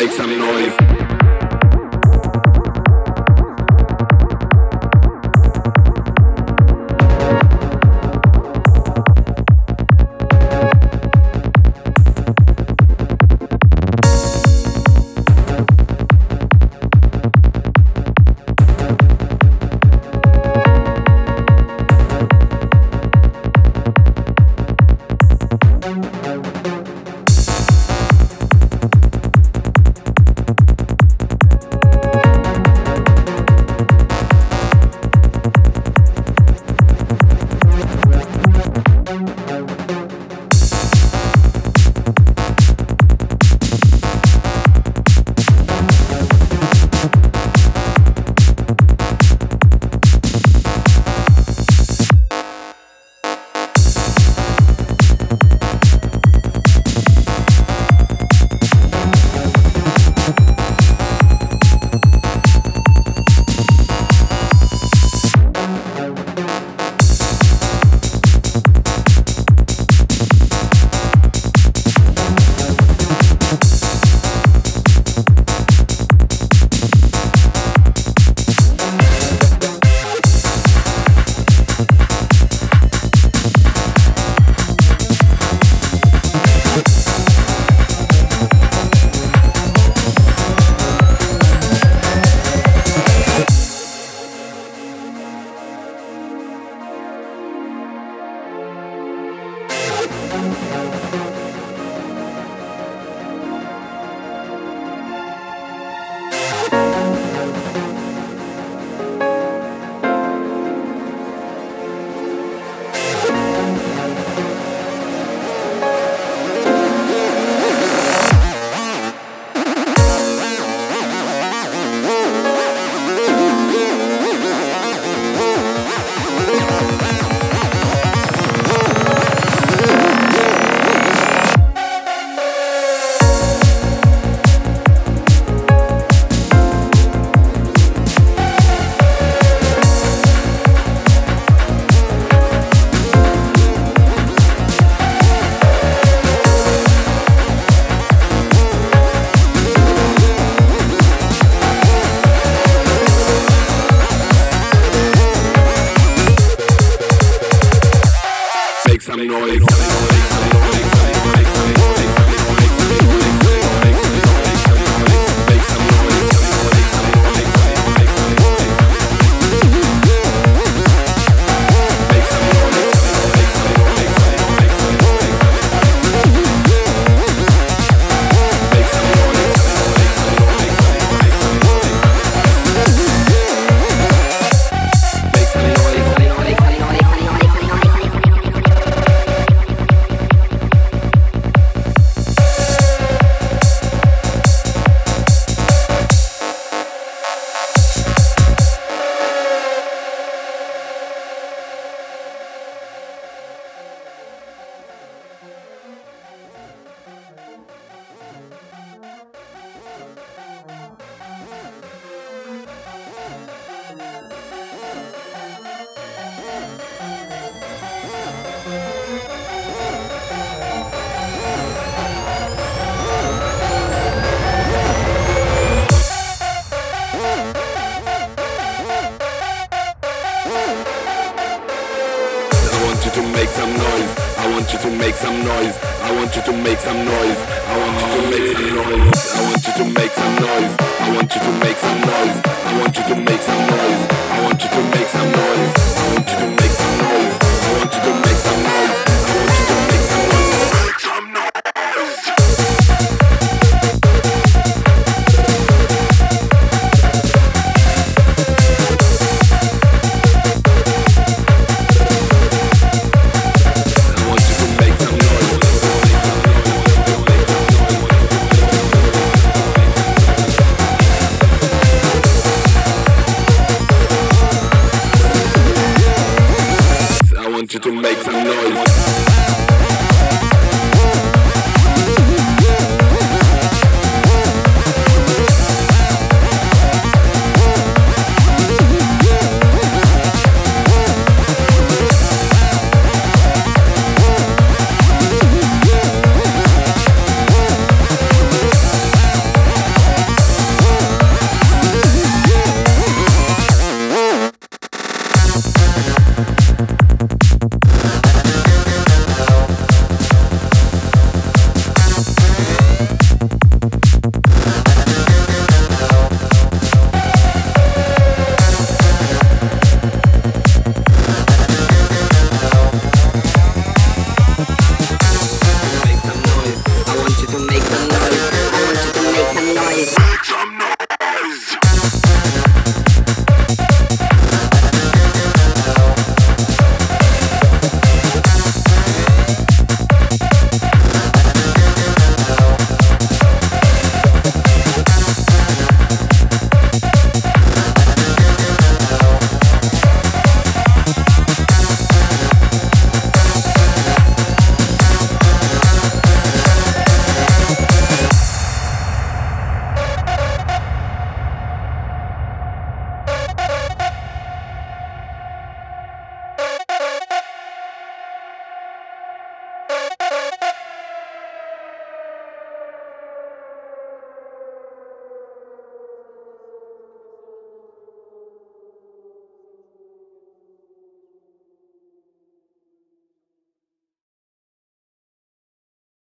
make some noise. Some noise. To make some noise, I want you to make some noise. I want you to make some noise. I want you to make some noise. I want you to make some noise. I want you to make some noise. I want you to make some noise. I want you to make some noise. I want you to make some noise. I want you to make some noise. I want you to make some noise. Make some noise. I want you to make some noise.